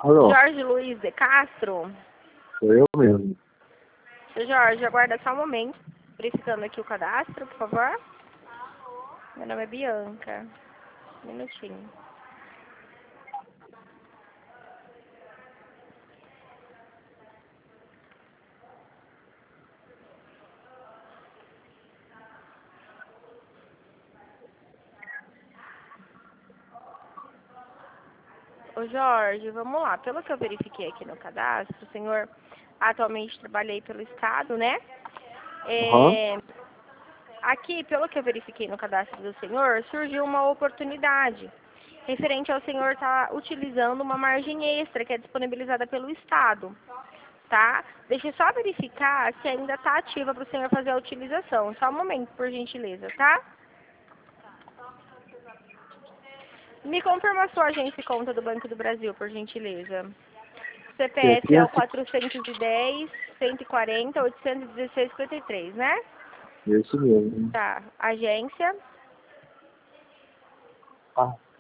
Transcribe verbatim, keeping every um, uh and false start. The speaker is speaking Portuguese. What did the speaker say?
Alô? Jorge Luiz de Castro? Sou eu mesmo. Seu Jorge, aguarda só um momento. Verificando aqui o cadastro, por favor. Meu nome é Bianca. Um minutinho. Ô Jorge, vamos lá. Pelo que eu verifiquei aqui no cadastro, o senhor atualmente trabalha aí pelo Estado, né? É, Aham. aqui, pelo que eu verifiquei no cadastro do senhor, surgiu uma oportunidade referente ao senhor estar utilizando uma margem extra que é disponibilizada pelo Estado, tá? Deixa eu só verificar se ainda está ativa para o senhor fazer a utilização. Só um momento, por gentileza, tá? Me confirma a sua agência e conta do Banco do Brasil, por gentileza. C P É, F é o criança. quatrocentos e dez, cento e quarenta, oitocentos e dezesseis, cinquenta e três, né? Isso mesmo. Tá. Agência. Ah.